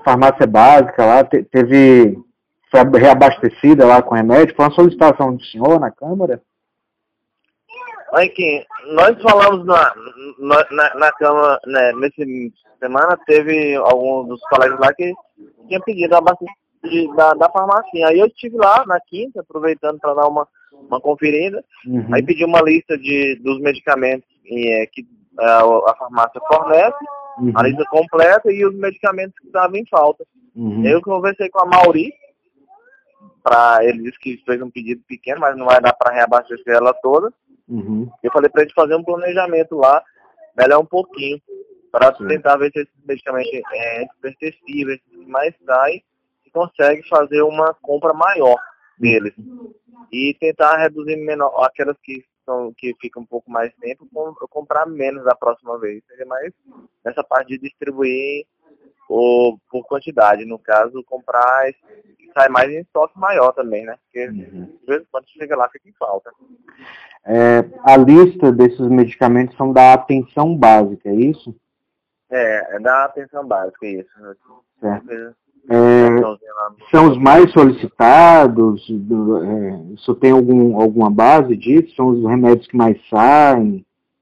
farmácia básica lá foi reabastecida lá com remédio. Foi uma solicitação do senhor na Câmara? Olha aqui, nós falamos na Câmara, né, nessa semana, teve alguns dos colegas lá que tinham pedido da farmácia. Aí eu estive lá na quinta, aproveitando para dar uma conferida. Aí pedi uma lista dos medicamentos que a farmácia fornece, a lista completa e os medicamentos que estavam em falta. Aí eu conversei com a Mauri, ele disse que fez um pedido pequeno, mas não vai dar para reabastecer ela toda. Eu falei para ele fazer um planejamento lá, melhor um pouquinho, para tentar ver se esses medicamentos hipertensíveis mais saem e consegue fazer uma compra maior deles. E tentar reduzir menor, aquelas que ficam um pouco mais tempo, comprar menos da próxima vez. Seria mais nessa parte de distribuir por quantidade. No caso, comprar sai mais em estoque maior também, né? Porque de vez em quando chega lá, fica em falta. A lista desses medicamentos são da atenção básica, é isso? É da atenção básica, isso. Certo. São os mais solicitados? Isso tem alguma base disso? São os remédios que mais saem?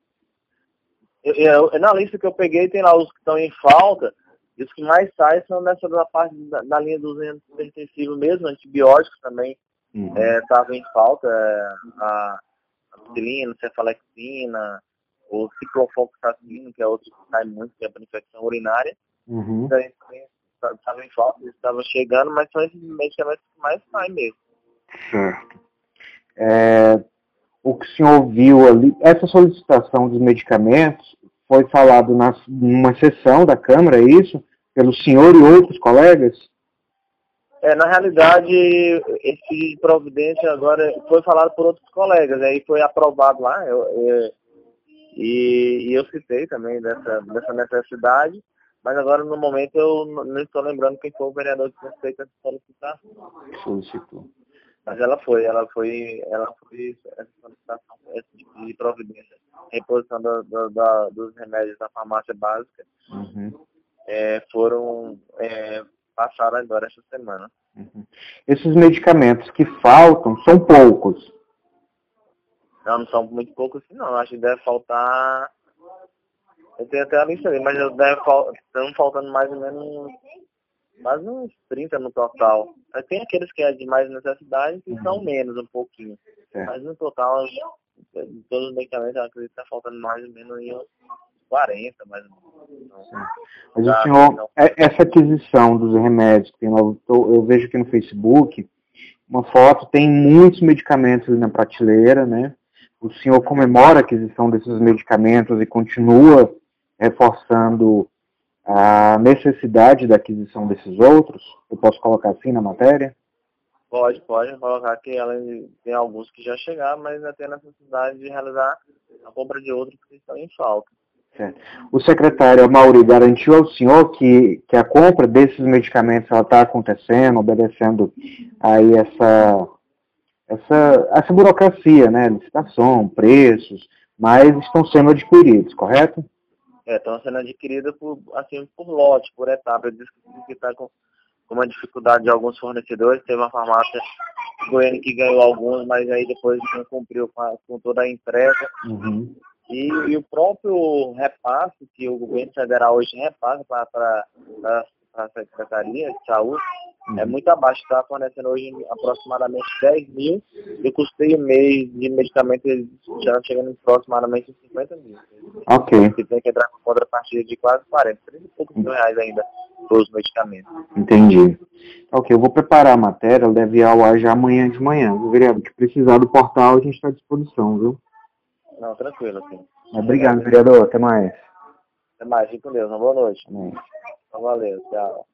Na lista que eu peguei tem lá os que estão em falta, e os que mais saem são nessa da parte da linha dos hipertensivos mesmo, antibióticos também estavam em falta, a ampicilina, cefalexina, o ciclofloxacino, que é outro que sai muito, que é para infecção urinária. Estava em falta, eles estavam chegando, mas são esses medicamentos que mais saem mesmo. Certo. O que o senhor viu ali, essa solicitação dos medicamentos foi falado numa sessão da Câmara, é isso? Pelo senhor e outros colegas? Na realidade, esse pedido de providência agora foi falado por outros colegas, aí foi aprovado lá, e eu citei também dessa necessidade, mas agora no momento eu não estou lembrando quem foi o vereador que tinha feito essa solicitação. Solicitou. Mas essa solicitação, esse tipo de providência, reposição dos remédios da farmácia básica, foram passados agora essa semana. Esses medicamentos que faltam são poucos? Não são muito poucos, não. Acho que deve faltar. Eu tenho até a lista ali, mas estão faltando mais ou menos quase uns 30 no total. Mas tem aqueles que é de mais necessidade que são menos um pouquinho. Mas no total, de todos os medicamentos, eu acredito que está faltando mais ou menos uns 40, mais ou menos. Mas o senhor, essa aquisição dos remédios, eu vejo aqui no Facebook, uma foto, tem muitos medicamentos ali na prateleira, né? O senhor comemora a aquisição desses medicamentos e continua reforçando a necessidade da aquisição desses outros? Eu posso colocar assim na matéria? Pode colocar que tem alguns que já chegaram, mas ainda tem a necessidade de realizar a compra de outros que estão em falta. Certo. O secretário Mauri garantiu ao senhor que a compra desses medicamentos está acontecendo, obedecendo aí essa burocracia, né? Licitação, preços, mas estão sendo adquiridos, correto? Estão sendo adquiridos por lote, por etapa. Eu disse que está com uma dificuldade de alguns fornecedores. Teve uma farmácia goiana que ganhou alguns, mas aí depois não cumpriu com toda a entrega. E o próprio repasse, que o governo federal hoje repassa para a Secretaria de Saúde, é muito abaixo. Está fornecendo hoje aproximadamente 10 mil e o custeio mês de medicamentos já chegando em aproximadamente 50 mil. Ok. Você tem que entrar com contrapartida de quase 40, 30 e poucos mil reais ainda para os medicamentos. Entendi. Ok, eu vou preparar a matéria, ela deve ir ao ar já amanhã de manhã. Vereador, que precisar do portal, a gente está à disposição, viu? Não, tranquilo, sim. Obrigado, vereador. Até mais. Até mais. Fique com Deus. Uma boa noite. Amém. Valeu. Tchau.